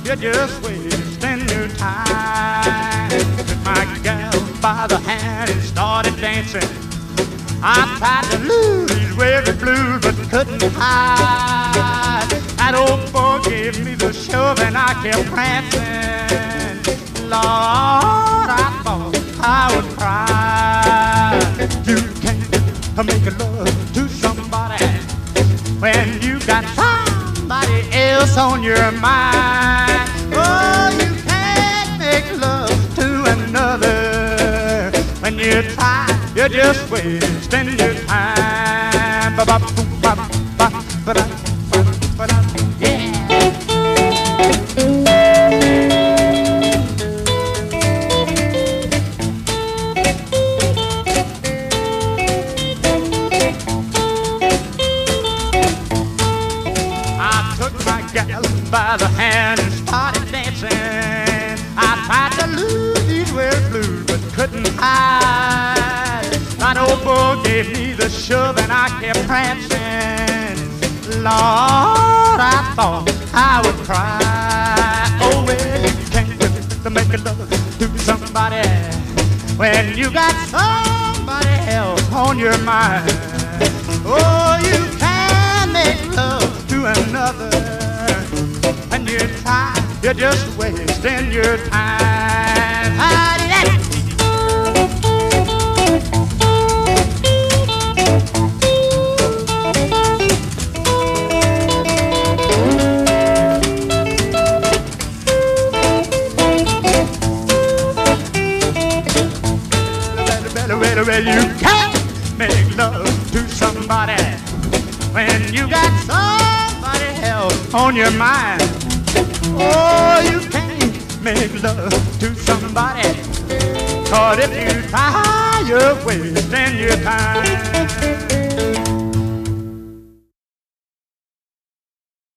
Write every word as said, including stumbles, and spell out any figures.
you're just wasting your time. Took my gal by the hand and started dancing. I tried to lose these wavy blues, but couldn't hide. That old boy gave me the shove and I kept prancing. Lord, I thought I would cry. You can't make love to somebody when you got somebody else on your mind. Oh, you can't make love to another when you try. You're just wasting your time. Ba ba boom ba ba ba da ba ba da. Yeah. I took my gal by the hand and started dancing. I tried to lose these weird blues, but couldn't hide. That old bull gave me the shove and I kept prancing. Lord, I thought I would cry. Oh, well, you can't to make love to somebody when you got somebody else on your mind. Oh, you can't make love to another and you try. You're just wasting your time. Well, you can't make love to somebody when you got somebody else on your mind. Oh, you can't make love to somebody, 'cause if you try, you're wasting your time.